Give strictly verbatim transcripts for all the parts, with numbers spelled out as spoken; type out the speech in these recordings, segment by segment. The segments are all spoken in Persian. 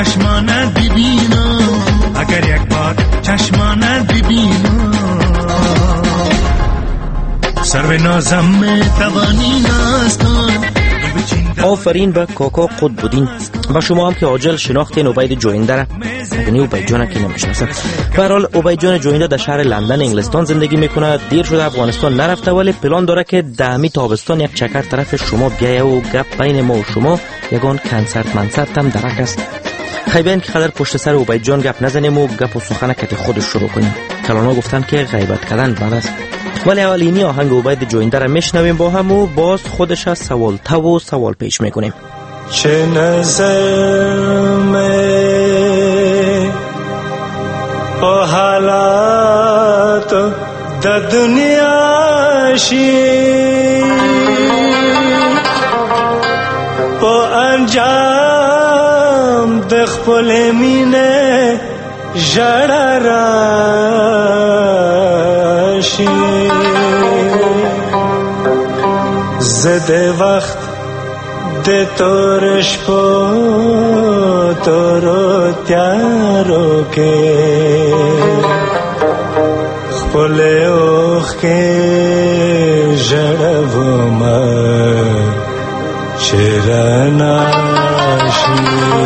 چشمانت ببینم، اگر یک بار چشمانت ببینم، سر نازم میتوانی نستان. آفرین به کاکا قطب‌الدین و شما هم که عاجل شناختین عبید جوینده را. یعنی عبید جان که نمیشناسه. به هر حال عبید جان جوینده در شهر لندن انگلستان زندگی میکنه. دیر شده افغانستان نرفته ولی پلان داره که دهمی تابستان یک چکر طرف شما بیایه و گپ بین ما و شما یگان کنسرت منسرت هم درک است. خیبین که قدر پشت سر عبید جان گپ نزنیم و گپ و سخن کتی خودش شروع کنیم. کلانا گفتن که غیبت کردن بد است. ولی اولینی آهنگ عبید جوینده را میشنویم با هم و باز خودش از سوال تا و سوال پیش میکنیم. چه نظر میں او حالات د دنیا شی او انجام د خپل مینه ژړا راشي زده وخت د تور شپو تورو تیارو کې خپل اوخ کې ژړوم چرنا شي.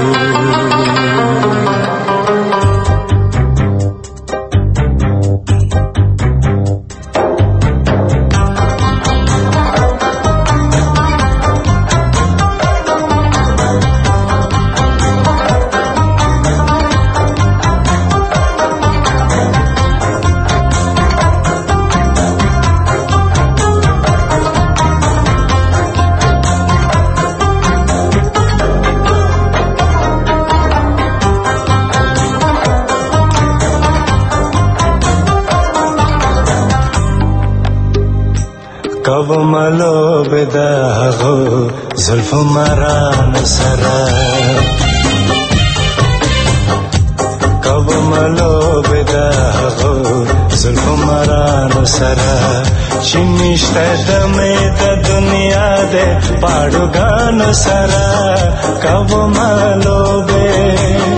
کب ملو بداغو زلف مران سرا کب ملو بداغو زلف مران سرا چنشته دمه د دنیا ده پاړو غان سرا کب ملو به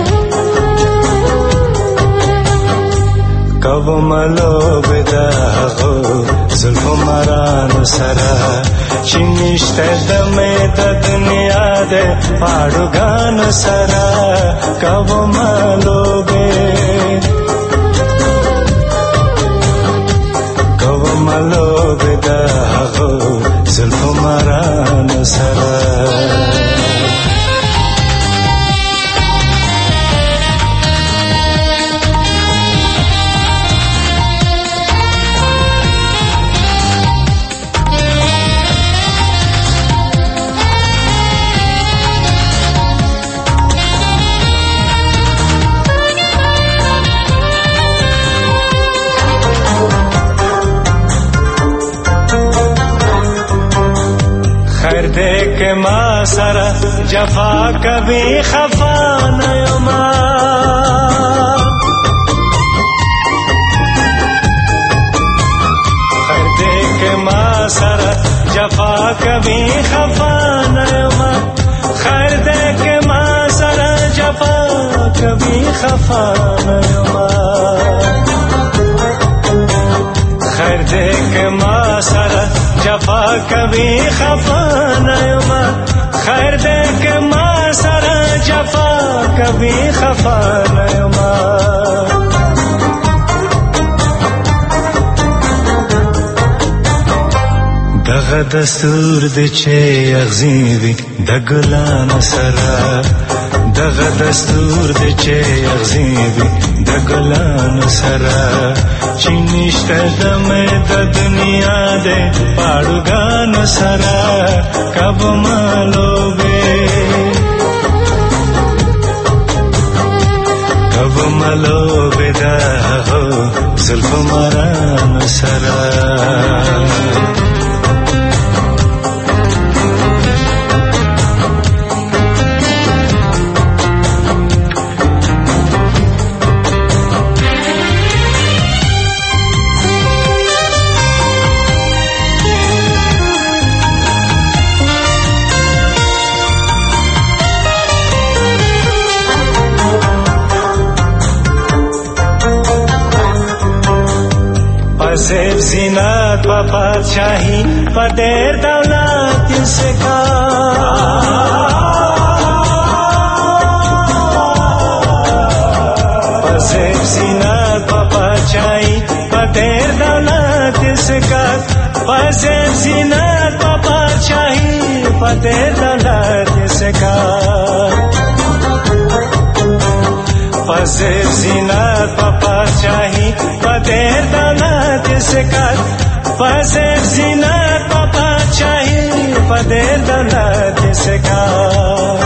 کب ملو بداغو زلف مران سرا چنشته دمه د دنیا ده پاړو غان سرا کب ملو به کب ملو بداغو زلف مران سرا. देख माँ सरा जफा कभी खफा न माँ देख माँ सरा जफा कभी खफा न माँ खैर देख माँ सरा जफा कभी खफा न माँ खैर देख माँ सरा जफा कभी खफा नयमा खैर देख माँ सरा जफा कभी खफा नयमा दगा दस्तूर दे छे अगजीवी दगलान सरा दगा दस्तूर दे छे अगजीवी दगलान सरा चिनिष्टे दमे द दुनिया दे पाड़ू गान सरा कब मालोबे कब मालोबे दा हो जुल्फ मरान सरा. زیب زینت و پادشاهی و دیر دولت سکار و زیب زینت و پادشاهی و دیر دولت سکار و زیب زینت و پادشاهی و دیر دولت سکار فزر زینت و پادشاهی و دیر دولت سکر فزر زینت و پادشاهی و دیر دولت سکر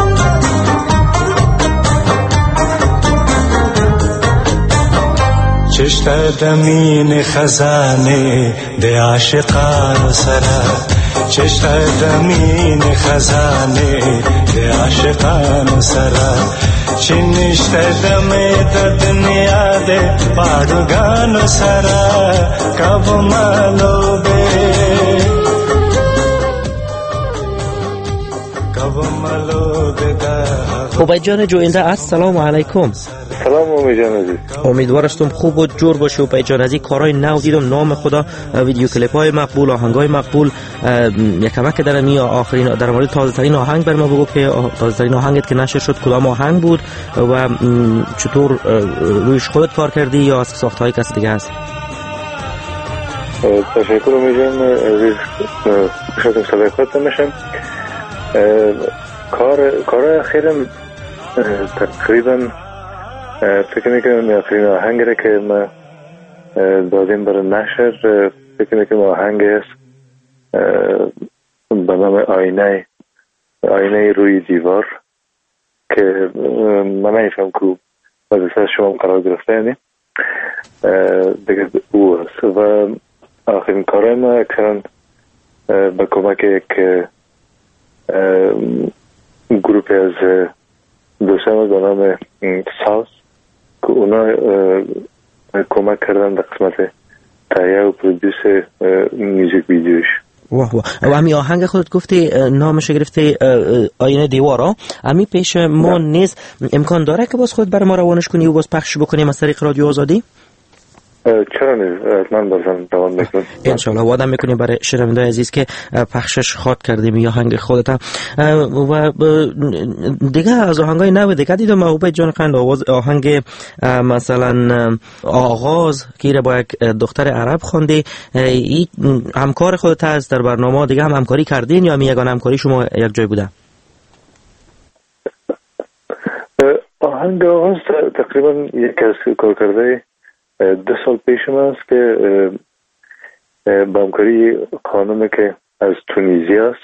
چشت دمین خزانه ده عاشقان سرا چشت دمین خزانه ده عاشقان سرا چنشت دمه د دنیا ده پاڑگان سرا کب ملوبه کب ملوبه ده عبید جان جوینده السلام علیکم. سلام امید جان عزیز. امیدوارم خوب و جور باشی. عبید جان از این کارهای نو دیدم نام خدا ویدیو کلیپ های مقبول آهنگای مقبول یکمک که در می آخرین در مورد تازه ترین آهنگ بر ما بگو که تازه ترین آهنگت که نشر شد کدام آهنگ بود و چطور رویش خودت کار کردی یا از ساخته های کسی دیگه هست؟ تشکر امید جان عزیز. شکر صداقت میشم. کار کار اخیرم تقریبا فکر میکنم آخرین آهنگی را که ما دادیم برای نشر فکر میکنم آهنگ است به نام آینه آینه روی دیوار که من نیفهم که وظیفه شما قرار گرفته یعنی دیگه او است و آخرین کارهای ما اکثرا به کمک یک گروپی از دوستان به نام ساوس که اونا کمک کردن در قسمت تهیه و پرودیوس میوزیک ویدیوش. واه واه. و همین آهنگ خودت گفتی نامش گرفته آینه دیوارا. همین پیش ما نیست امکان داره که باز خود برای ما روانش کنی و باز پخش بکنیم از طریق رادیو آزادی؟ چرا نیست؟ من بازم دوام میکنم انشالله وعدم میکنیم برای شنونده‌های عزیز که پخشش خواد کردیم یا آهنگ خودت و دیگه از آهنگای نو دیگه دیدم عبید جان قند آواز آهنگ مثلا آغاز که با یک دختر عرب خوندی این همکار خودت هست در برنامه دیگه هم همکاری کردین یا می یگان همکاری شما یک جای بوده؟ آهنگ آغاز تقریبا یک از کار کرده دو سال پیش من است که با همکاری خانمی که از تونیزی است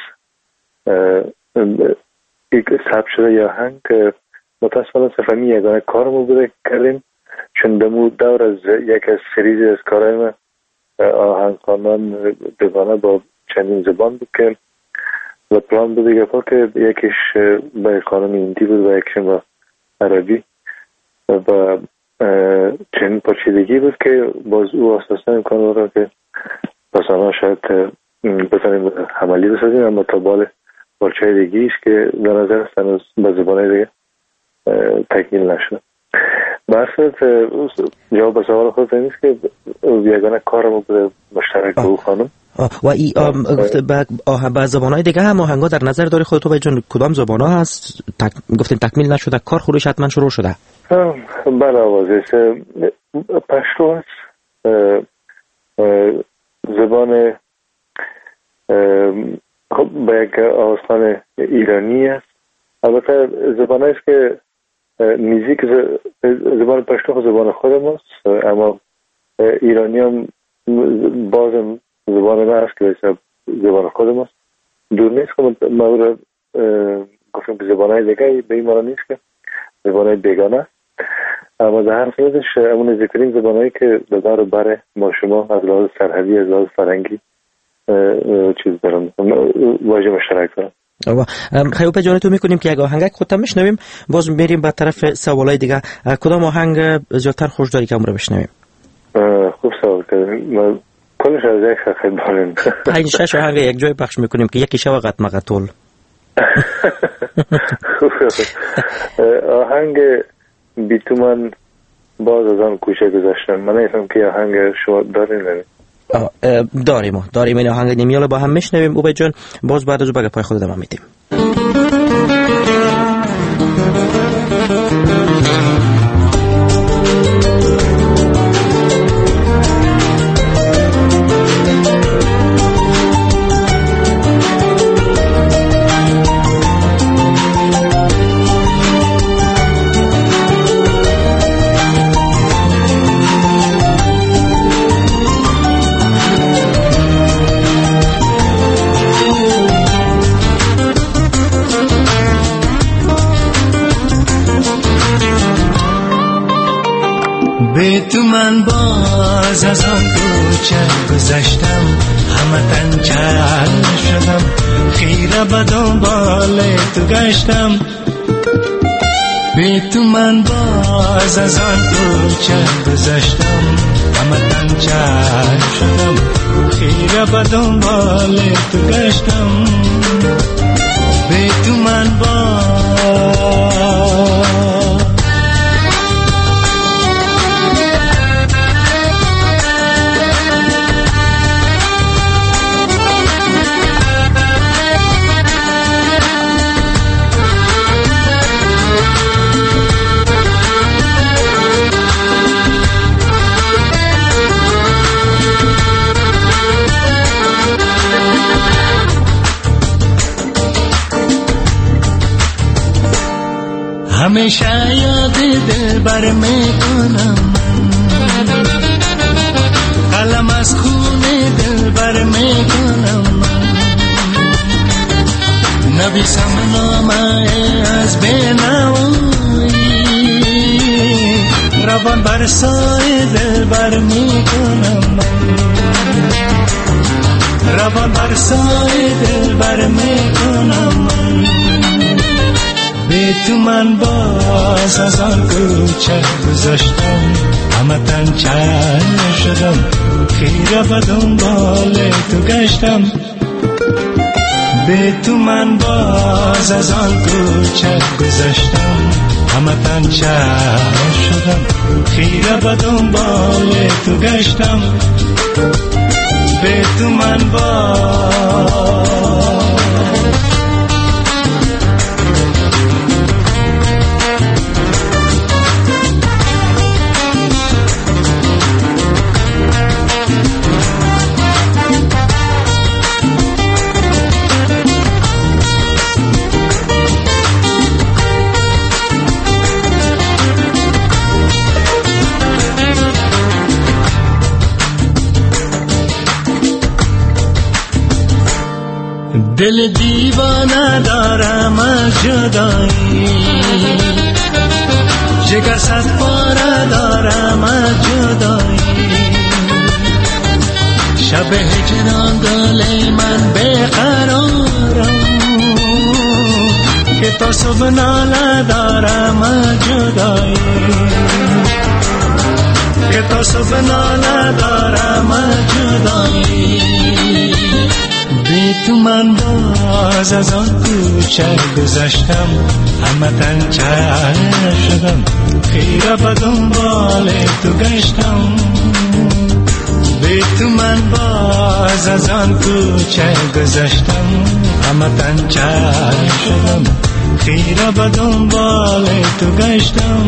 یک ثبت شده یا آهنگ که متاسفانه صفحه یگانه کارمو بوده کردیم چون دمو دور از یک از سریزی از کارهای من آهنگ خواندن دوانه با چندین زبان بود که و پلان بود دیگه پا که یکیش با خانم هندی بود و یکیش با عربی و چنین پاچیدگی بود که باز او اساسا امکان داره که پسانا شاید بتانیم عملی بسازیم اما تا بال پارچه دیگیش که در نظر است هنوز به زبانه دیگه تکمیل نشده. برصورت جواب به سوال خود نیست که یگانه کارمو بوده مشترک با او خانم و ای گفته به زبانهای دیگه هم آهنگا در نظر داری خودتو به جان کدام زبانها هست تک... گفتیم تکمیل نشده کار خودش حتما شروع شده؟ بله آوازه پشتو هست زبان خب به یک آوازخوان ایرانی است البته زبان است که میزیک زبان پشتو زبان خود ماست اما ایرانی هم بازم زبان ما هست که زبان خود ماست دور نیست که ما رو گفتیم که زبان های دیگه به این معنی نیست که زبان های بیگانه است اما در هر صورتش امون ذکرین زبان هایی که در دار بر ما شما از لحاظ سرحدی از لحاظ فرنگی چیز دارم واژه مشترک دارم. خیلی به جانتون میکنیم که یک آهنگ خودتا میشنویم باز میریم به طرف سوالای دیگه. کدام آهنگ زیادتر خوش داری که امروز بشنویم؟ خوب سوال کردیم کلش از یک خیلی داریم پنج شش آهنگ یک جای پخش میکنیم که یکی شو قط مقتول آهنگ بی تو من باز از آن کوچه گذاشتم من نیفتم که آهنگ شما دارین داریم داریم این آهنگ نیمیال با هم میشنویم. عبید جان باز بعد از بگه پای خود ادامه میدیم. به تو من باز از آن کوچه گذشتم، همه تنچل شدم، خیره به دنبال تو گشتم. به تو من باز از آن کوچه گذشتم، همه تنچل شدم، خیره به دنبال تو گشتم. به تو من باز همیشه یاد دل بر میکنم، قلم از خون دل بر میکنم، نویسم نامه از بینوایی، روان بر سای دل بر میکنم، روان بر سای دل بر میکنم. به تو من باز از آن کوچه گذشتم، همه تنچل شدم، خیره به دنبال تو گشتم. به تو من باز از آن کوچه گذشتم، همه تنچل شدم، خیره به دنبال تو گشتم. به تو من باز دل دیوانه دارم از جدایی، جگر صد پاره دارم از جدایی. شب هجران دل من بیقرارم، که تا صبح ناله دارم از جدایی، که تا صبح ناله دارم از جدایی. به تو من باز از آن کوچه گذشتم، همه تنچل شدم، خیره به دنبال تو گشتم. به تو من باز از آن کوچه گذشتم، همه تنچل شدم، خیره به دنبال تو گشتم.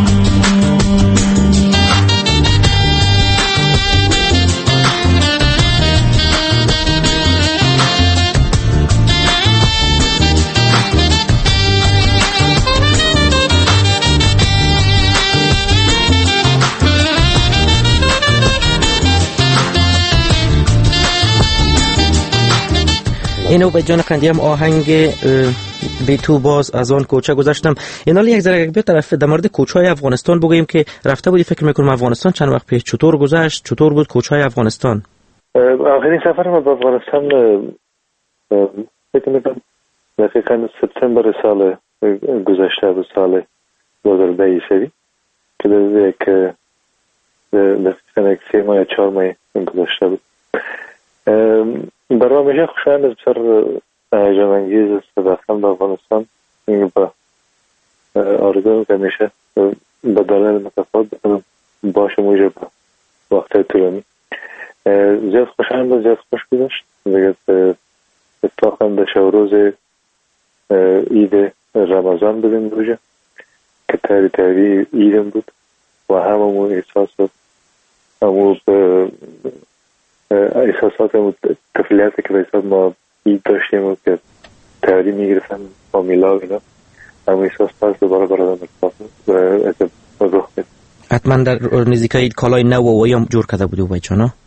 اینو به جان قندی هم آهنگ به تو باز از آن کوچه گذشتم. اینا یک ذره یک طرف در مورد کوچه‌های افغانستان بگوییم که رفته بودی، فکر میکنم افغانستان چند وقت پیش. چطور گذشت؟ چطور بود کوچه‌های افغانستان؟ آخرین سفر ما به افغانستان فکر میکنم دقیقاً سپتامبر سال گذشته بود، سال دو هزار و ده ایسوی، که در یک دقیقاً یک سه ماه یا چهار ماه گذشته بود. برای همیشه خوشایند است، بسیار هیجان انگیز است رفتن به افغانستان. با آرزو که همیشه به دلایل متفاوت بکنم باشم اونجا با وقت طولانی. زیاد خوشحالم بود، زیاد خوش گذشت دیگه. اتفاقا در شب روز عید رمضان بودیم روزه که تاری تاری عیدم بود و هممون احساس همون احساسات همون تفلیاتی که به حساب ما عید داشتیم و که تاری میگرفتن فامیلا و اینا، همون احساس پس دوباره برادم اتفاق رخ میده. حتما در نزدیکای عید کالای نو و هم جور کرده بودی و بچه نه؟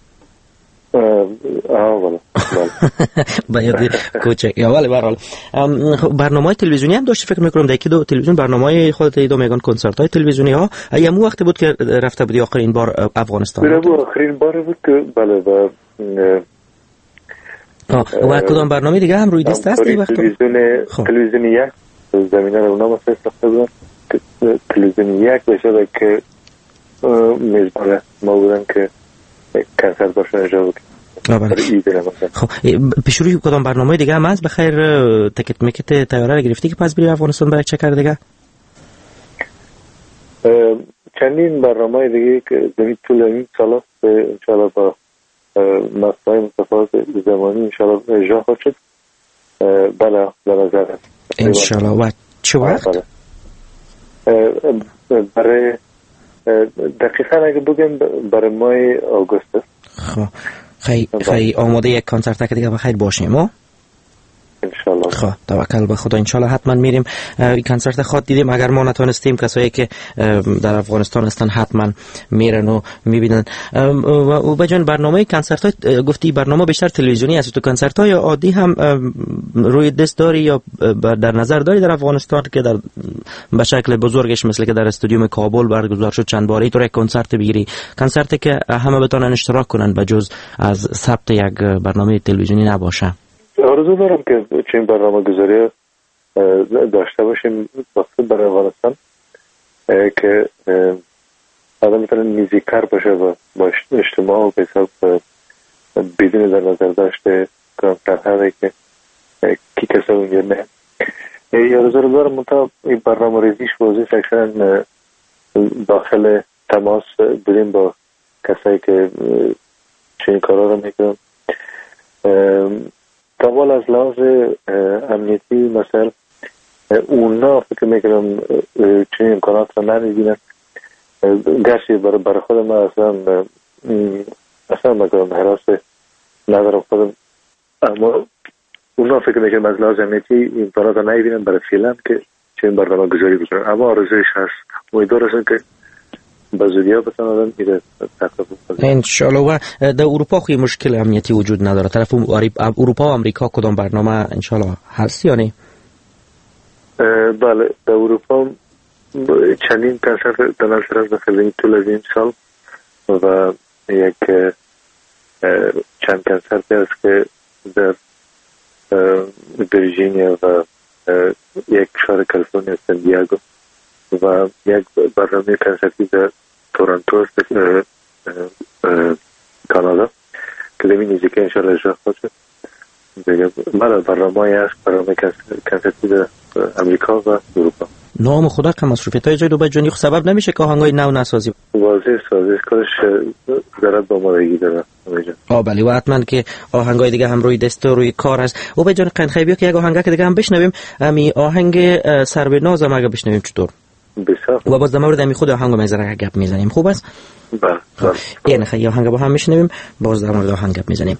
آه بله باید کوچک یا ولی برحال برنامه تلویزیونی هم داشتی فکر میکنم در یکی دو تلویزیون برنامه خودت ایدا میگن کنسرت های تلویزیونی ها ایامو وقتی بود که رفته بودی آخرین بار افغانستان؟ بله بود آخرین بار بود که بله و و کدام برنامه دیگه هم روی دست هست این وقت؟ تلویزیون تلویزیون یک زمینه رو اونا مسئله ساخته بودن، تلویزیون یک بشه که میزبان ما بودن که کنسرت باشن اجرا بکنن. خب پیش روی کدام برنامه دیگه هم هست بخیر تکت میکت تیاره رو گرفتی که پس بری افغانستان برای چه کار دیگه؟ چندین برنامه دیگه که در طول این سال انشاءالله با مقطعی متفاوت زمانی انشاءالله اجرا خواهد شد. بله در نظر هست انشاءالله. و چه وقت؟ برای دقیقا اگه بگم برای ماه آگوست است. خب خیلی خیلی آماده یک کنسرت که دیگه بخیر باشیم ما انشالله. خب توکل به خدا انشالله حتما میریم. این کنسرت خود دیدیم اگر ما نتونستیم کسایی که در افغانستان هستن حتما میرن و میبینن. و بجان برنامه کنسرت های گفتی برنامه بیشتر تلویزیونی است، تو کنسرت های عادی هم روی دست داری یا در نظر داری در افغانستان که در به شکل بزرگش مثل که در استادیوم کابل برگزار شد چند باره تو یک کنسرت بگیری، کنسرتی که همه بتونن اشتراک کنن به جز از ثبت یک برنامه تلویزیونی نباشه؟ آرزو دارم که چنین برنامه گذاری داشته باشیم وقتی برای افغانستان که آدم میتونه نیزیکر باشه و با اجتماع و به حساب بدون در نظر داشته کنسرت که کی کسا اونجا نه. آرزو دارم منطقه این برنامه ریزیش وزیش اکثرا داخل تماس بریم با کسایی که چنین کارا رو میکنن. تاول از لحاظ امنیتی مثلا اونا فکر میکنم چنین امکانات رو نمیبینن. گرچه برای برای خود ما اصلا اصلا میکنم حراس ندارم خودم، اما اونا فکر میکنم از لحاظ امنیتی امکانات رو نمیبینن برای فعلا که چنین برنامه گذاری بکنن. اما آرزویش هست، امیدوار هستم که با زودیا بتونن میره انشالله. و در اروپا خوی مشکل امنیتی وجود نداره طرف اروپا و امریکا کدام برنامه انشالله هست یا نه؟ بله در اروپا چندین کنسرت در نظر است داخل طول از این سال و یک چند کنسرت است که در ویرجینیا و یک شهر کالیفرنیا سن دیگو و یک برنامه کنسرتی در تورنتو است کانادا که دمی نیزیکه انشاءالله اجرا خواهد شد. بله برنامه هست، برنامه کنسرتی در امریکا و اروپا. نام خدا که مصروفیت های جای دو بجانی خود سبب نمیشه که آهنگای نو نسازی؟ واضح سازش کارش دارد با مادگی دارد. آه بلی و حتما که آهنگای دیگه هم روی دست و روی کار هست. و بجان قند خیبیا که یک آهنگ که دیگه هم بشنویم، امی آهنگ سر به ناز هم اگه بشنویم چطور؟ بسیار. و باز در مورد امی خود آهنگ میذاره گپ میزنیم. خوب است؟ بله. یعنی خیلی آهنگ با هم میشنویم باز در مورد آهنگ گپ میزنیم.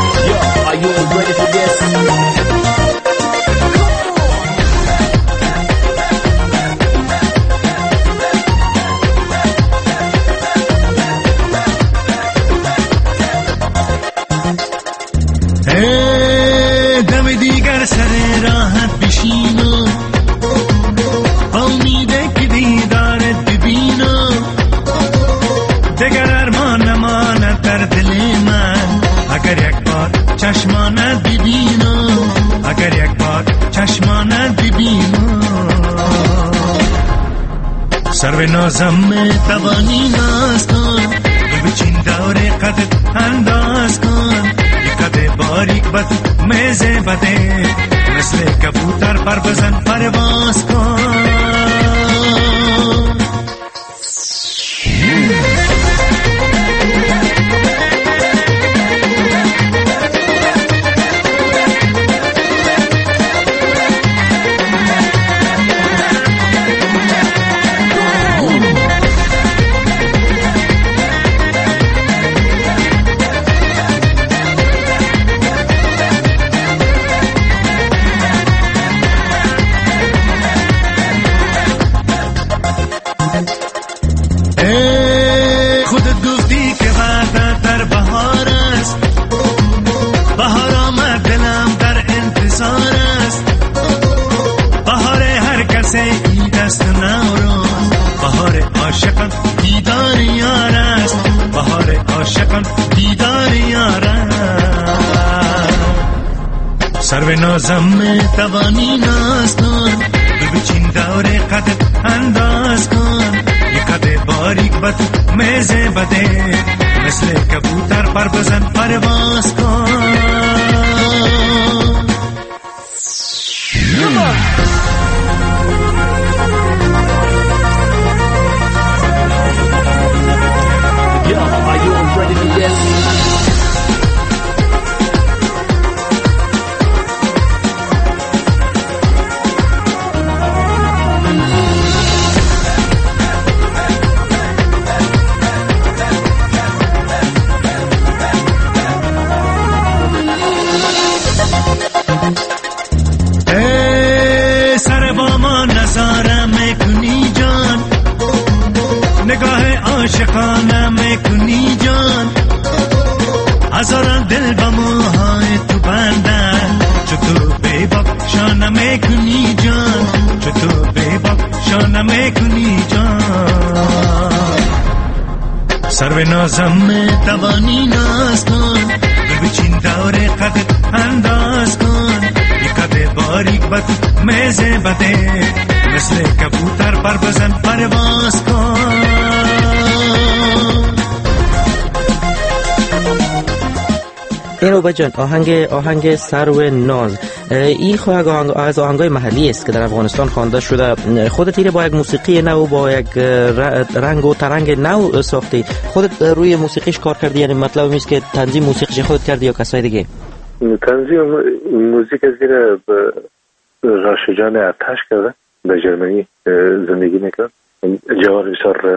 Are you ready for this? نازم توانی ناز کن بچین دور قدت انداز کن یک قد باریک بد میزه بده مثل کبوتر پر بزن پرواز کن سر نازم توانی ناز کن بچین دور قدت انداز کن یک قد باریک بد میزه بده مثل کبوتر پر بزن پرواز کن عاشقانه میکنی جان هزاران دل با موهای تو بندن چطور بیباب شانه میکنی جان چطور بیباب شانه میکنی جان سر نازم توانی ناز کن بچین دور قدت انداز کن یک قد باریک بد میزه بده مثل کبوتر پر بزن پرواز کن این اوبه جان آهنگ آهنگ سرو ناز این خواهد آهنگ از آهنگای محلی است که در افغانستان خوانده شده. خودت اینه با یک موسیقی نو با یک رنگ و ترنگ نو ساختی، خودت روی موسیقیش کار کردی؟ یعنی مطلب میست که تنظیم موسیقیش خودت کردی یا کسای دیگه؟ تنظیم موزیک از زیر راشجان آتش کرده، در جرمنی زندگی میکرد، جوار بسیار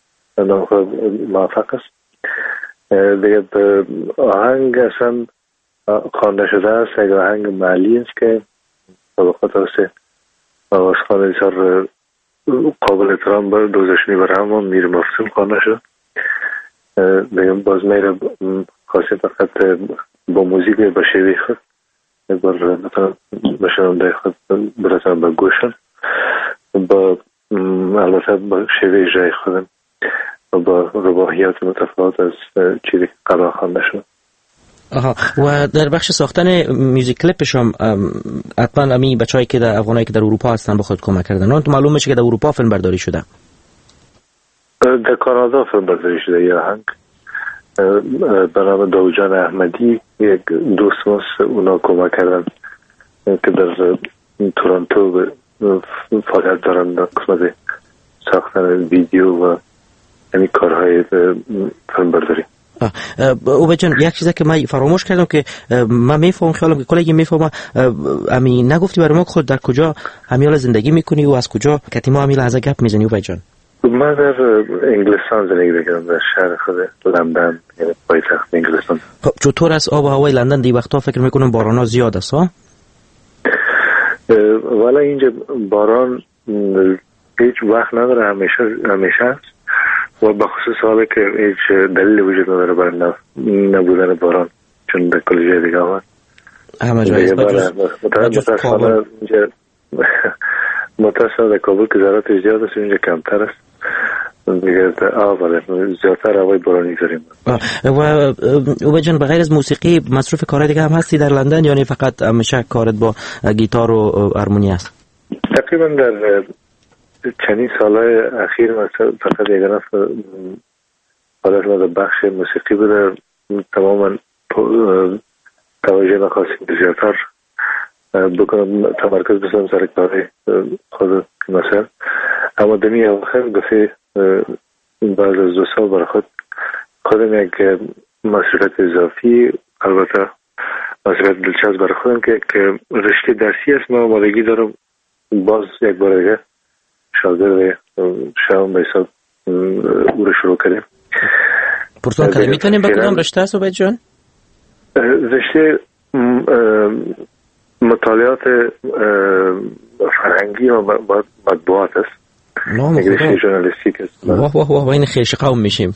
موفق است. دیگه آهنگ اصلا خوانده شده است، یک آهنگ محلی است که طبقات است آوازخوان بسیار قابل احترام بر دوزشنی برهم و میر مفتون خوانده شد. دیگه باز میره خاصی فقط با موزیک به شیوه خود یک بار مثلا به شنونده خود برسن به گوشن، با البته با شیوه اجرای خودم و با روایات متفاوت از چیزی که قبلا خوانده شد. آها. و در بخش ساختن میوزیک کلیپش هم حتما امی بچه‌ای که در افغانایی که در اروپا هستن به خود کمک کردن. اون تو معلوم میشه که در اروپا فیلم برداری شده. در کانادا فیلم برداری شده. یه آهنگ به نام داوجان احمدی، یک دوست ماست، اونا کمک کردن که در تورنتو فعالیت دارن در قسمت ساختن ویدیو و یعنی کارهای فیلم برداری. اوبه جان یک چیزی که من فراموش کردم که من میفهم، خیالم که کلی میفهمم، امی نگفتی برای ما خود در کجا همیال زندگی میکنی و از کجا کتی ما همیل از گپ میزنی اوبه جان؟ من در انگلستان زندگی میکنم، در شهر خود لندن، یعنی پایتخت انگلستان. چطور است آب و هوای لندن دی وقتا؟ فکر میکنم بارانا زیاد است ها؟ والا اینجا باران هیچ وقت نداره، همیشه همیشه است و بخصوص حالا که هیچ دلیل وجود نداره برای نبودن باران، چون در کل جای دیگه آمد همه جای است متاسفانه اینجا متاسفانه در کابل که ذرات زیاد است، اینجا کمتر است دیگه. آواره زیادتر هوای بارانی داریم. و اوبه جان بغیر از موسیقی مصروف کارهای دیگه هم هستی در لندن، یعنی فقط همیشه کارت با گیتار و هارمونی است؟ تقریبا در چندین سالهای اخیر مثلا فقط یگانه حالت ما در بخش موسیقی بوده، تماما توجه نخواستیم زیادتر بکنم، تمرکز بسنم سر کاری خود مثلا. اما دمی اواخر گفته بعد از دو سال برای خود خودم یک مصرفت اضافی، البته مصرفت دلچسب برای خودم که که رشته درسی است. ما آمادگی دارم باز یک بار دیگه شاگرد شوم به حساب او رو شروع کردیم. پرسان کنیم میتونیم به کدام رشته است عبید جان؟ رشته مطالعات فرهنگی و مطبوعات است. نام خدا. رشته ژورنالیستیک است. واه واه واه این خیش قوم میشیم.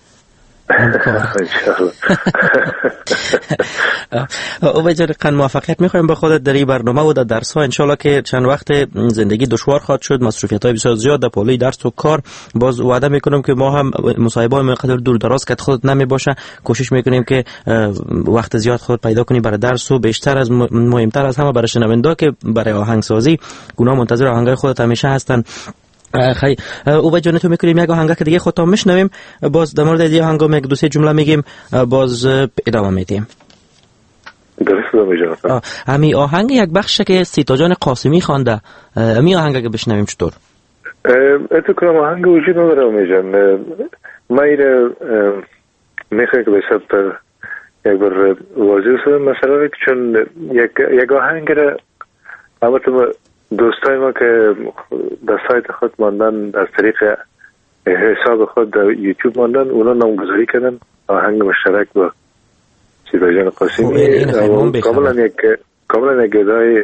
عبید جان قن موفقیت میخوایم به خودت در این برنامه و در درس ها. انشالله که چند وقت زندگی دشوار خواهد شد، مصروفیت های بسیار زیاد در پالوی درس و کار. باز وعده میکنم که ما هم مصاحبه های قدر دور دراز که خودت نمی باشه کوشش میکنیم که وقت زیاد خود پیدا کنیم برای درس و بیشتر از مهمتر از همه برای شنونده که برای آهنگسازی گونا منتظر آهنگای خودت همیشه هستن. خیلی عبید جان تو میکنیم یک آهنگ که دیگه خودتا میشنویم، باز در مورد دیگه آهنگام یک دو سه جمله میگیم، باز ادامه میدیم. درست میگم. همین آهنگ یک بخش که سیتا جان قاسمی خوانده، همین آهنگ که بشنویم چطور؟ اتو کنم آهنگ وجود نداره میگم. ما ایره میخوام که به حساب یک بار واضح شدم مثلا چون یک یک آهنگ را البته دوستای ما که در سایت خود ماندن، در طریق حساب خود در یوتیوب ماندن، اونا نامگذاری کردن آهنگ مشترک با سیتا جان قاسمی. کاملا یک کاملا یک ادای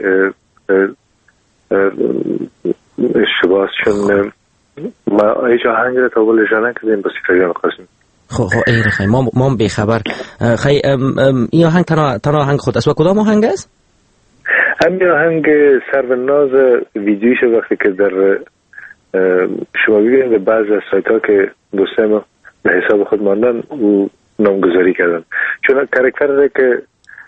اشتباهست چون ما هیچ آهنگ را تا بول اجرا نکردیم با سیتا جان قاسمی. خب خب این خیلی ما ما بیخبر. خیلی این آهنگ تنها تنها آهنگ خود است و کدام آهنگ است؟ همین آهنگ سروناز ویدیوش وقتی که در شما ببینید در بعض از سایت ها که دوستای ما به حساب خود ماندن او نامگذاری کردن، چون کاراکتر که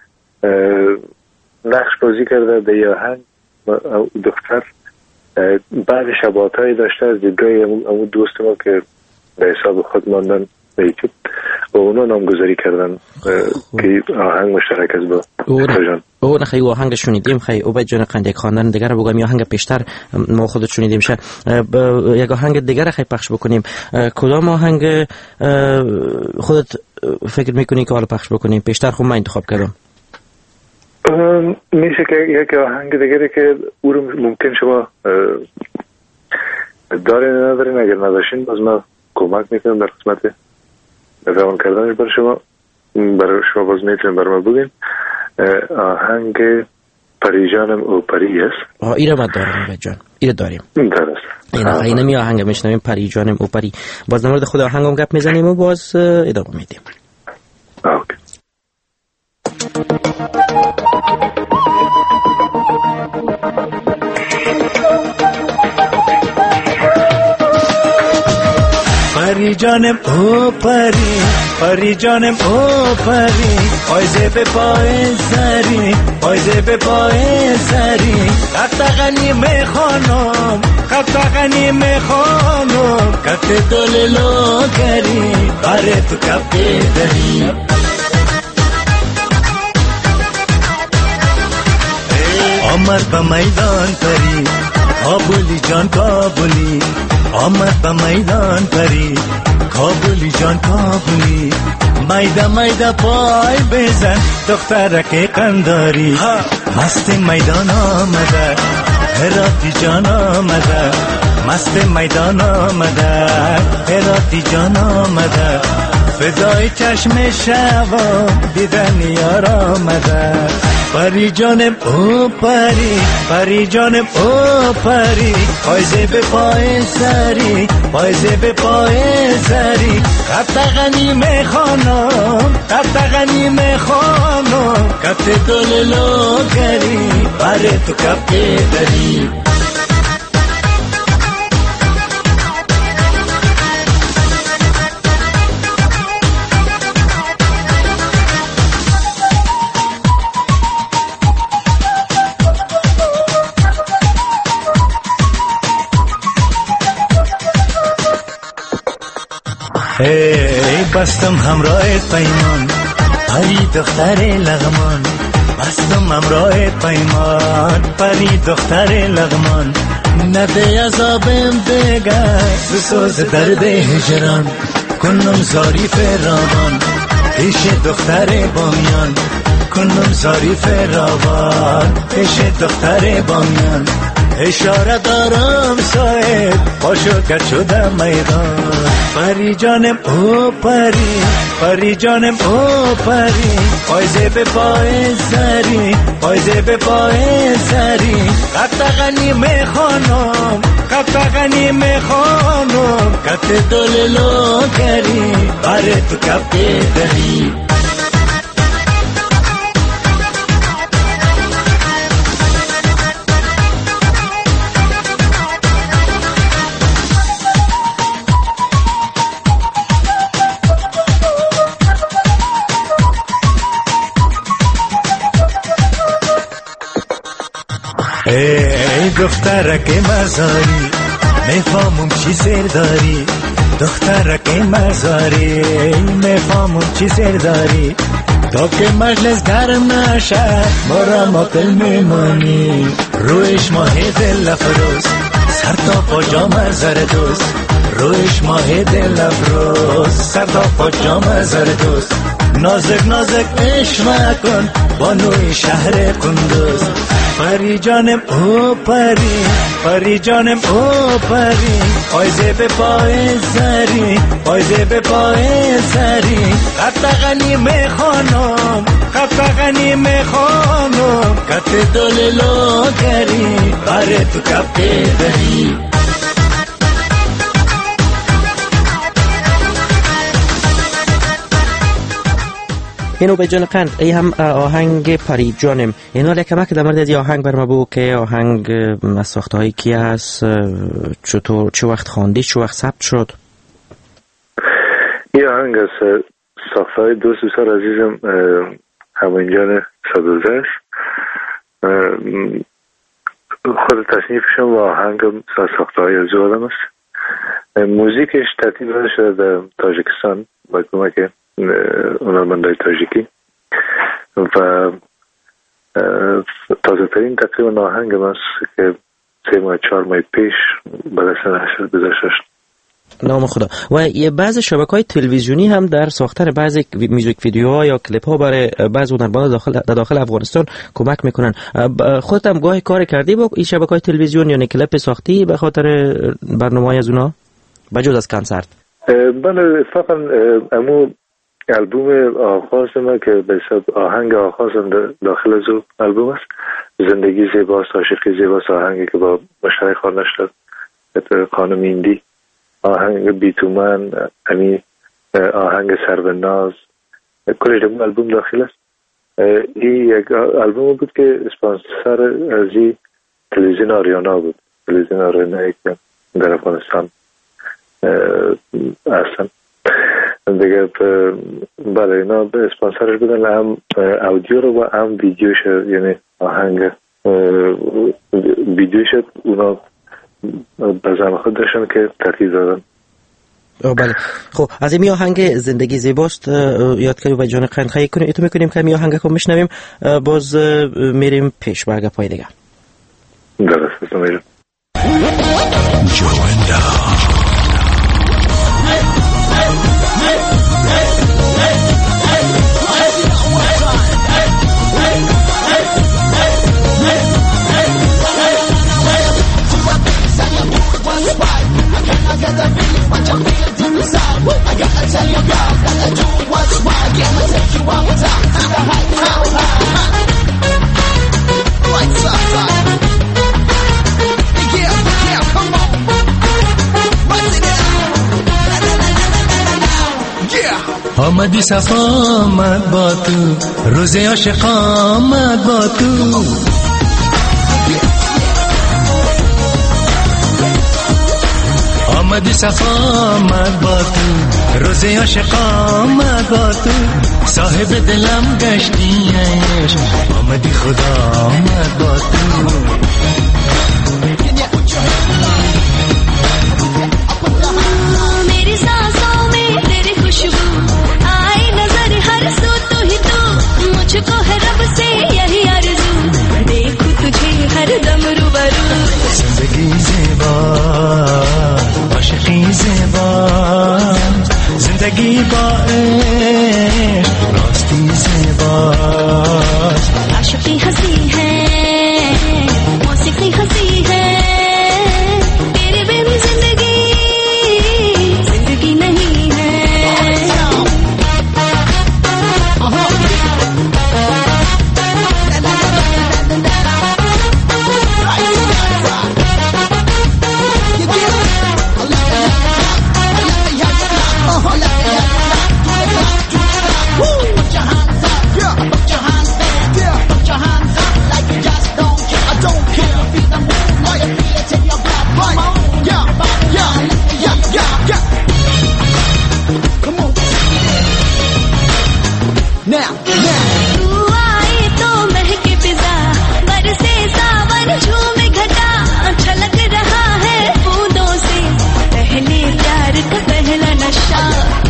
نقش بازی کرده در یه آهنگ دختر بعض شباهت هایی داشته از دیدگاه امو دوست ما که به حساب خود ماندن به یوتیوب و اونا نامگذاری کردن که آهنگ مشترک است با جان. او نه خیلی آهنگ شنیدیم. خیلی عبید جان قندی خواندن دیگه رو بگم یا آهنگ پیشتر ما خودت شنیدیم شه یک آهنگ دیگه رو خیلی پخش بکنیم. کدام آهنگ خودت فکر میکنی که حالا پخش بکنیم؟ پیشتر خب من انتخاب کردم. میشه که یک آهنگ دیگه که او رو ممکن شما دارین ندارین، اگر نداشتین باز ما کمک میکنم در قسمت روان کردنش برای شما. برای شما باز میتونیم برای ما بگین. آهنگ پریجانم او پری است. آه ایره ما داریم عبید جان، ایره داریم. درست. اینا خیلی نمی آهنگ میشنویم پریجانم او پری. باز در مورد خود آهنگم گپ میزنیم و باز ادامه میدیم. اوکی. پری جانم او پری، پری جانم او پری، پایزه به پای سری، پایزه به پای سری، قطقنی میخوانم، قطقنی میخوانم، کت دللو کری، باره تو کپی دری. آمد به میدان پری، کابلی جان کابلی، آمد به میدان پری، کابلی جان کابلی، میده میده پای بزن دخترک قنداری، مست میدان آمده هراتی جان آمده، مست میدان آمده هراتی جان آمده، فدای چشم شوام دیدن یار آمده. پری جانم او پری، پری جانم او پری، پایزه به پای سری، پایزه به پای سری، قطقنی میخوانم، قطقنی میخوانم، کت دللو کری، باره تو کپی دری. ای بستم همراهت پیمان پری دختر لغمان بستم همراهت پیمان پری دختر لغمان نده عذابم دگر بسوز درد هجران کنم زاری فراوان پیش دختر بامیان کنم زاری فراوان پیش دختر بامیان اشاره دارم صاحب پاشو کرد شدم میدان پری جانم او پری پری جانم او پری پایزه به پای سری پایزه به پای سری قطغنی میخوانم قطغنی میخوانم قط دللو کری باره تو کپ دهی ای دخترک مزاری میفهمم چی سر داری دخترک مزاری میفهمم چی سر داری تا که مجلس گرم نشه برام اپل میمانی رویش ماه دل افروز سر تا پا جام زردوز رویش ماه دل افروز سر تا پا جام زردوز نازک نازک عشق کن بانوی شهر قندوز پری جانم او پری پری جانم او پری پایزه به پای سری پایزه به پای سری قطغنی میخوانم قطغنی میخوانم قط دللو کری باره تو کپ دهی اینو به جان قند ای هم آهنگ پری جانم اینو لکه که در مورد آهنگ بر ما بگو که آهنگ از ساخته هایی کی هست چطور چه وقت خواندی چه وقت ثبت شد این آهنگ از ساخته های دوست بسیار عزیزم همینجان صدوزش خود تصنیفشم و آهنگم ساخته های از آدم است موزیکش ترتیب شده در تاجیکستان با کمک هنرمندای تاجیکی و تازه ترین تقریبا آهنگ است که سه ماه چهار ماه پیش به دست نشر گذاشته شد. نام خدا. و یه بعض شبکه‌های تلویزیونی هم در ساختن بعضی میوزیک ویدیوها یا کلیپ ها برای بعض هنرمندان داخل در داخل افغانستان کمک میکنن. خودت هم گاهی کار کردی با این شبکه‌های تلویزیون یا کلیپ ساختی به خاطر برنامه‌های از اونها بجز از کنسرت؟ بله فقط امو البوم آغاز ما که به حساب آهنگ آغاز داخل از او البوم است زندگی زیباست عاشقی زیباست آهنگی که با مشترک خوانده شد خانم ایندی آهنگ بیتومن یعنی آهنگ سروناز کلش در البوم داخل است این یک البوم بود که اسپانسر از این تلویزیون آریانا بود تلویزیون آریانا که در افغانستان هستن دیگه بله اینا به اسپانسرش بودن هم اودیو رو و هم ویدیوش یعنی آهنگ ویدیوش اونا به زمان خود داشتن که ترتیب دادن. بله خب از این آهنگ زندگی زیباست یاد کردیم و جان قند خیلی کنیم ایتو میکنیم که این آهنگ رو میشنویم باز میریم پیش برگه پای دیگه درست میریم جواندا آمدی صفا آمد با تو روز عاشق آمد با تو آمدی صفا آمد با تو روز عاشق آمد با تو صاحب دلم گشتی عشق آمدی خدا آمد با تو मेरी सांसों में तेरे now, now. तू आए तो महके फिजा, बरसे सावन झूमे घटा, छलक रहा है बूंदों से पहले प्यार का पहला नशा.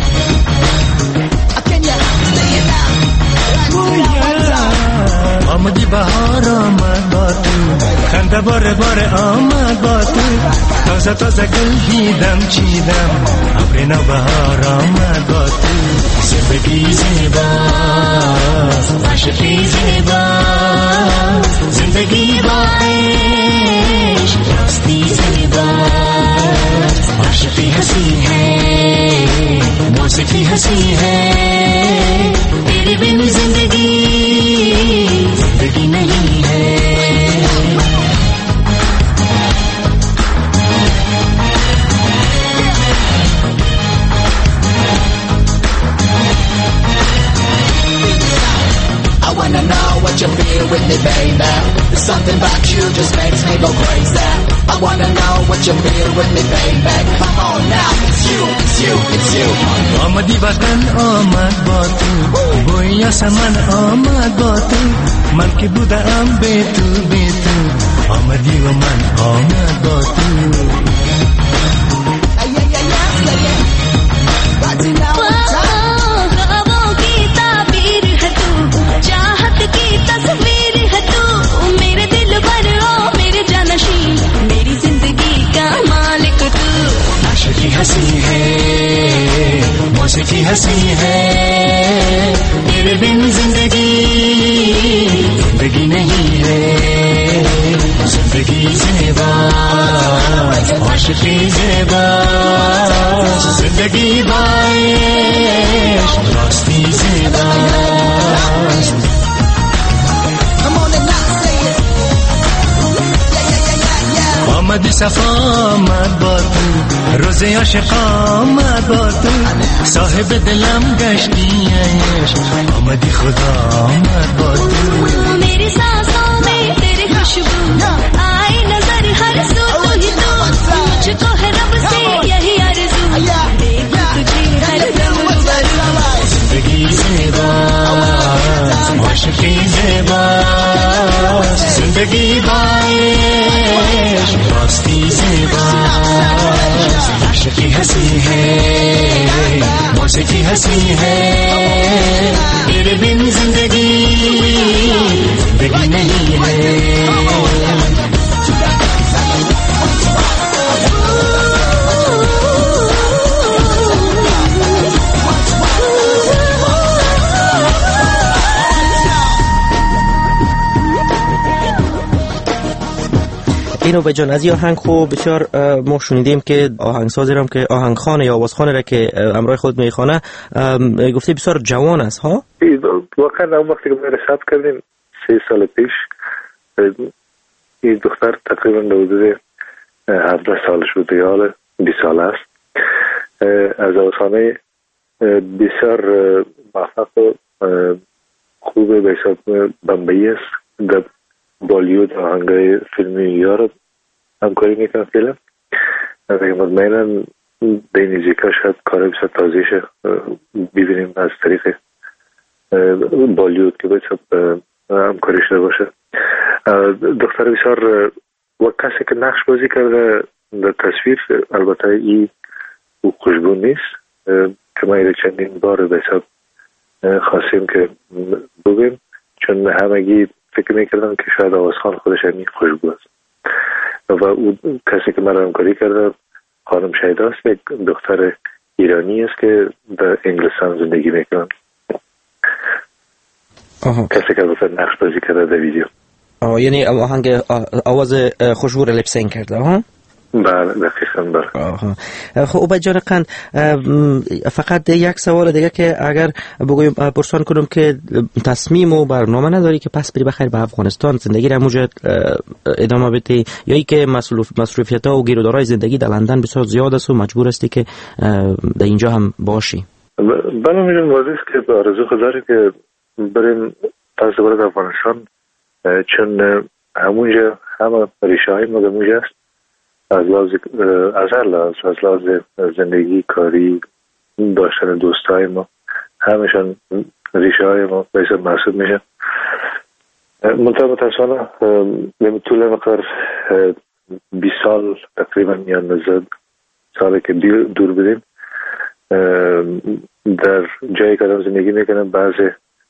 آمدی بهار آمد با تو خنده باره باره آمد با تو تازه تازه گل دیدم چیدم ابر نو بهار آمد با تو زندگی زیباست عاشقی زیباست زندگی با عشق راستی زیباست عاشقی حسی ہے موسیقی حسی ہے तेरे बिन जिंदगी जिंदगी नहीं है. I wanna know what you feel with me, baby. There's something about you just makes me go crazy. I wanna know what you feel with me, baby. Come on now, it's you, it's you, it's you. آمدی وطن آمد با تو بوی آسمان آمد با تو من که بودم به تو به تو آمدی و من آمد با تو. हंसी है मौसीकी हंसी है तेरे बिन जिंदगी जिंदगी नहीं है. जिंदगी ज़ेबाज़ आशिकी ज़ेबाज़ जिंदगी बाइश रास्ती ज़ेबाज़. آمدی صفا آمد با تو روز عاشق آمد با تو صاحب دلم گشتی عشق آمدی خدا آمد با تو. मेरी सांसों में तेरी खुशबू आई नजर हर सू ही तू मुझको है रब से यही आरज़ू देखूं तुझे हर दम जिंदगी ज़ेबाज़ आशिकी ज़ेबाज़ जिंदगी बाइश रास्ती ज़ेबाज़ आशिकी हंसी है मौसीकी हंसी है तेरे बिन जिंदगी जिंदगी नहीं है. اینو به جان از این آهنگ خوب بسیار ما شنیدیم که آهنگسازی رم که آهنگخوان یا آوازخوانی را که امرای خود میخوانه گفته بسیار جوان است ها. واقعا اون وقتی که ما رساب کردیم سه سال پیش این دختر تقریبا در حدود هفده سالش بود یا حالا بیست سال است. از آوازخوانی بسیار موفق و خوب به حساب بمبئی است. در بالیوود آهنگای فیلمی یارب همکاری میکنم فیلم و مطمئناً به این نزدیکا شاید کار بسیار تازه‌اش ببینیم از طریق بالیوود که باید همکاری شده باشه. دختر بسیار و کسی که نقش بازی کرده در تصویر البته این خوشبو نیست که ما ایره چندین بار به حساب خواستیم که بگیم چون همگی فکر میکردم که شاید آوازخوان خودش همین خوشبو است و او کسی که من همکاری کرده خانم شهیده است یک دختر ایرانی است که در انگلستان زندگی میکنن. کسی که البته نقش بازی کرده در ویدیو. آه یعنی آهنگ آواز خوشبو رو لپسین کرده ها؟ بله دقیقاً بله. خب عبید جان قند فقط یک سوال دیگه که اگر بگویم پرسان کنم که تصمیم و برنامه نداری که پس بری بخیر به افغانستان زندگی را موجود ادامه بدی یا ای که مصروفیت ها و گیرودارهای زندگی در لندن بسیار زیاد است و مجبور هستی که در اینجا هم باشی؟ بله میگم واضح است که آرزو خداری که بریم پس دوباره افغانستان چون همونجا همه ریشه های ما همونجا است از لحاظ از هر لحاظ از لحاظ زندگی کاری داشتن دوستای ما همشان ریشه های ما بایست محسوب میشن. منطقه متاسفانه به طول مقدار بیس سال تقریبا یا نزد سالی که دور بودیم در جایی که آدم زندگی میکنه بعضی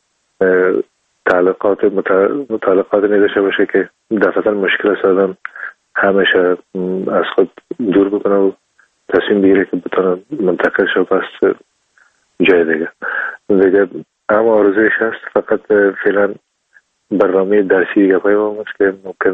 تعلقات متعلقات نداشته باشه که دفعتا مشکل است آدم همیشه از خود دور بکنه و تصمیم بگیره که بتونه منتقل شو پس جای دیگه دیگه. اما آرزویش هست فقط فعلا برنامه درسی دیگه پای ما است که ممکن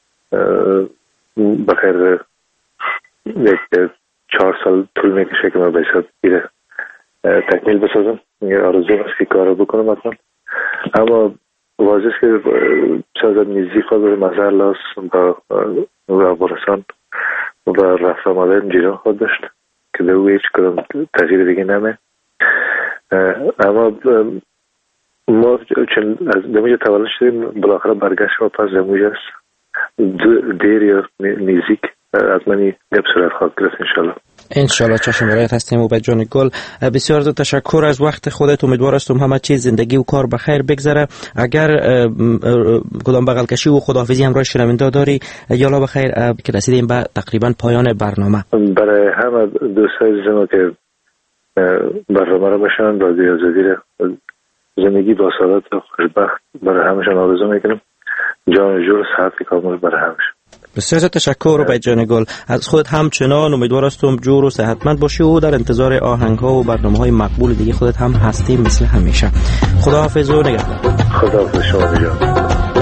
بخیر یک چهار سال طول میکشه که من بایسته بیره تکمیل بسازم. آرزو هست که کارو بکنم حتما. اما واضح است که شاید نیزی خود مظهر لاس با افغانستان و رفت آمده جیران خود داشت که دو هیچ کدام تغییر دیگه نمه. اما ما چون از دمیجا تولد شدیم بالاخره برگشت و پس دمیجا است دیر یا نیزیک از منی گپ صورت خواهد گرفت انشالله. انشالله چشم برایت هستیم عبید جان گل. بسیار زیاد تشکر از وقت خودت. امیدوار هستم همه چیز زندگی و کار بخیر بگذره. اگر کدام بغل کشی و خداحافظی همراه شنونده داری یالا بخیر که رسیدیم به تقریبا پایان برنامه. برای همه دوستای عزیزم که برنامه رو بشنن رادیو آزادی رو زندگی با سعادت و خوشبخت برای همشون آرزو میکنم. جان جور صحت کامل برای همشون. بسیار زیاد تشکر عبید جان گل. از خودت همچنان امیدوار هستم جور و صحتمند باشی و در انتظار آهنگ ها و برنامه های مقبول دیگه خودت هم هستی مثل همیشه. خداحافظ و نگهدار. خداحافظ شما جان.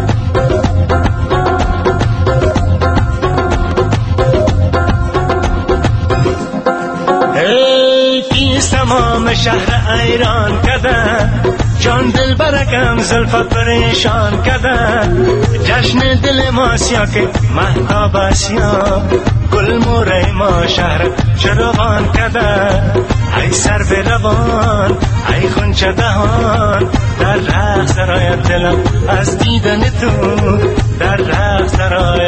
تمام شهر ایران کده جان دل برکم زلفت پریشان کده جشن دل ما سیا که مهتاب اسیا گل موره ما شهر چراغان کده ای سر به روان ای خونچه دهان در رخ سرای دلم از دیدن تو در رخ سرای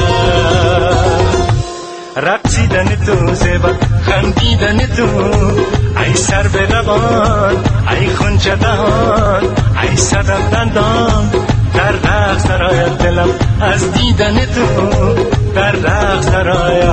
رقصیدن تو زیبا خندیدن تو ای سر به روان ای خونچه دهان ای صدف دندان در رخ سرای دلم از دیدن تو در رخ سرای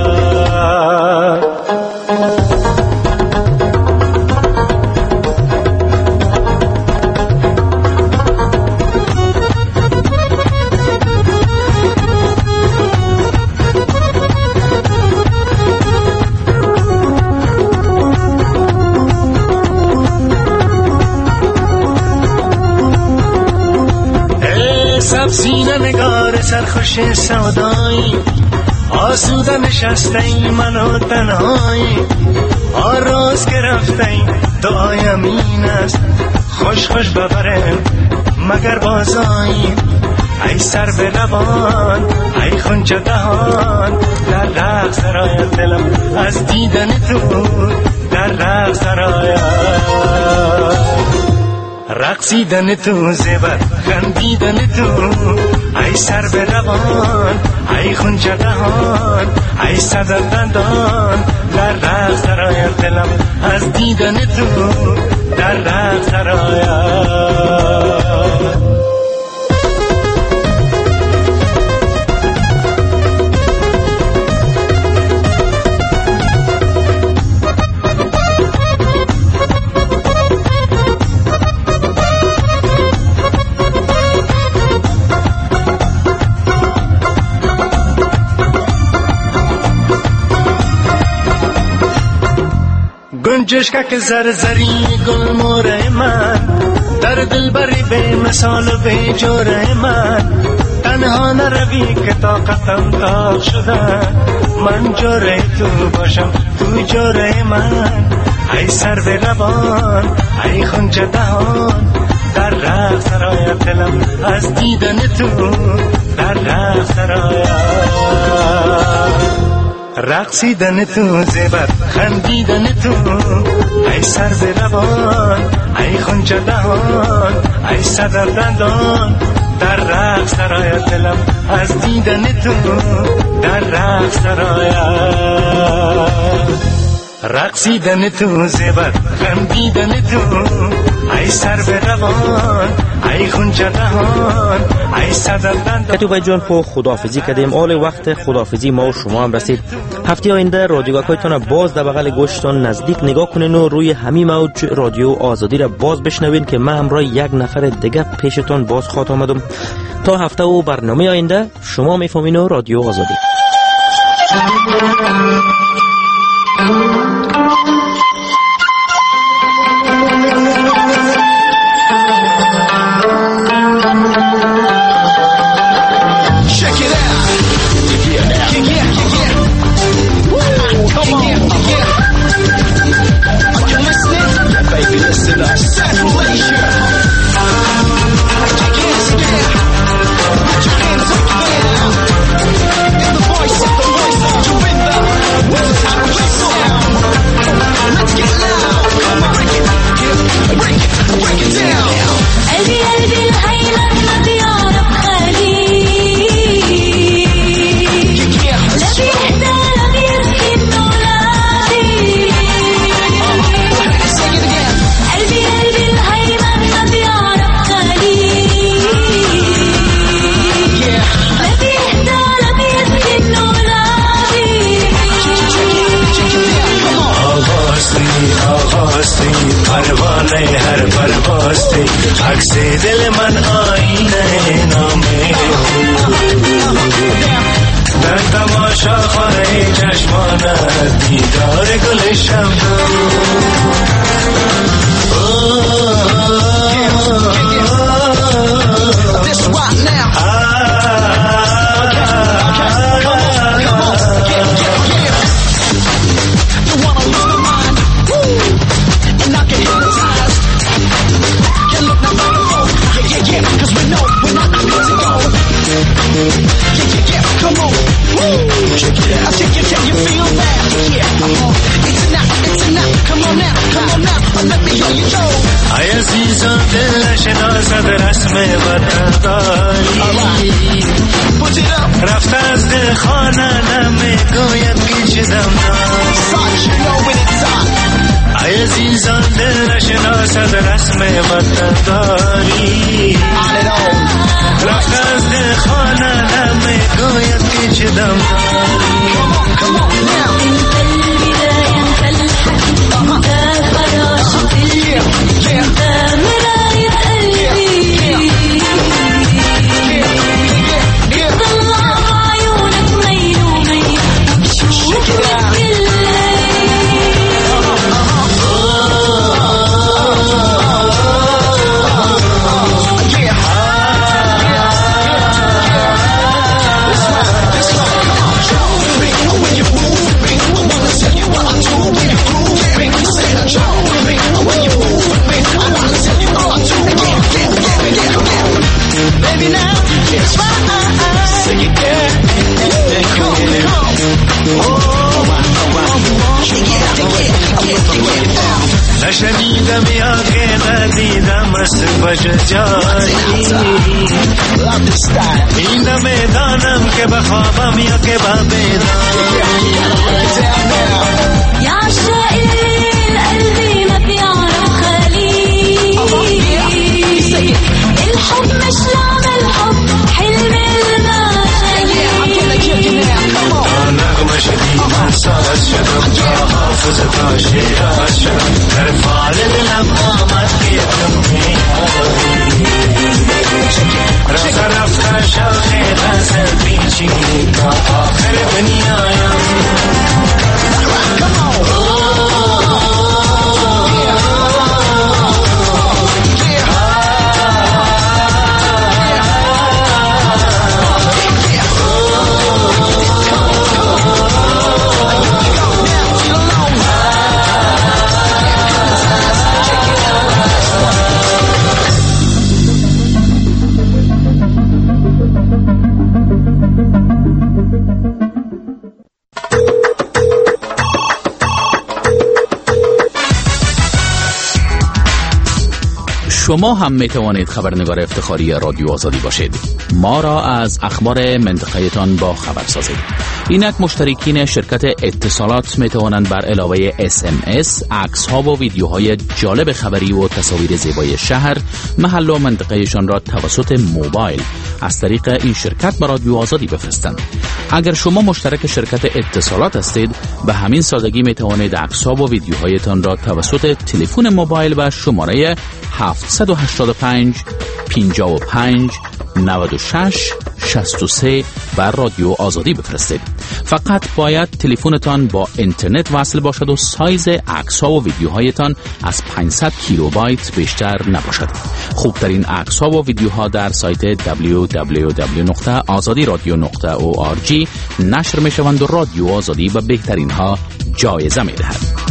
سینه نگار سرخوش سودایی آسوده نشسته ای منو تنهایی آراز گرفته ای دعایم این است خوش خوش ببرم مگر بازایی ای سر به روان ای خونچه دهان در رخ سرای دلم از دیدن تو در رخ سرای رقصیدن تو زیبر خندیدن تو ای سر به روان ای خونچه دهان ای صدف دندان در رخ سرای دلم از دیدن تو در رخ سرای گنجشکا که زرزری گل موره من در دل بری به مثال و به جوره من تنها نروی که طاقتم داغ شده من جوره تو باشم تو جوره من ای سر به روان ای خونچه دهان در رخ سرای دلم از دیدن تو در رخ سرای رقصیدن تو زیبر خندیدن تو ای سر به روان ای خونچه دهان ای صدف دندان در رخ سرای دلم از دیدن تو در رخ سرای رقصیدن تو زبر غمگیدن تو ای سر به روان ای خونچه دهان ای صدردن. کتوبای جان پو خداحافظی کردیم. آل وقت خداحافظی ما و شما هم رسید. هفته آینده رادیوگاکایتان باز در بغل گوشتان نزدیک نگاه کنین و روی همین موج رادیو آزادی را باز بشنوین که من همراه یک نفر دیگه پیشتان باز خواهد آمدم. تا هفته و برنامه آینده شما میفهمین و رادیو آزادی. عکس دل من آینه نامه در تماشا خانه چشمانت دیدار گل شب ای عزیزان دل شناسد رسم وطنداری رفت از دل خانه نمیگوید که چه دم ای عزیزان دل شناسد رسم وطنداری رفت از دل خانه نمیگوید که چه دم نشنیدم یا که ندیدم از وجه جایی این نمیدانم که بخوابم یا که ببیدم یا شائل قلبي ما بيعرف خليل الحب مش لعب الحب حلم المغالي نغمه شدید احساس شدم تا حافظ تا شیراز شدم در فال دلم آمد بیتم میاری رفت رفت شاخه غزل پیچی تا آخر دنیایم شما هم می توانید خبرنگار افتخاری رادیو آزادی باشید. ما را از اخبار منطقه‌تان با خبر سازید. اینک مشترکین شرکت اتصالات می توانند بر علاوه اس ام اس، عکس ها و ویدیوهای جالب خبری و تصاویر زیبای شهر، محل و منطقهشان را توسط موبایل از طریق این شرکت به رادیو آزادی بفرستند. اگر شما مشترک شرکت اتصالات هستید، به همین سادگی می توانید عکس ها و ویدیوهایتان را توسط تلفن موبایل و شماره هفت هشت پنج پنجاه و پنج نود و شش شصت و سه بر رادیو آزادی بفرستید. فقط باید تلفنتان با اینترنت وصل باشد و سایز عکس ها و ویدیوهایتان از پانصد کیلوبایت بیشتر نباشد. خوبترین عکس ها و ویدیوها در سایت دبلیو دبلیو دبلیو نقطه آزادی رادیو نقطه او آر جی نشر می شوند و رادیو آزادی به بهترین ها جایزه می دهد.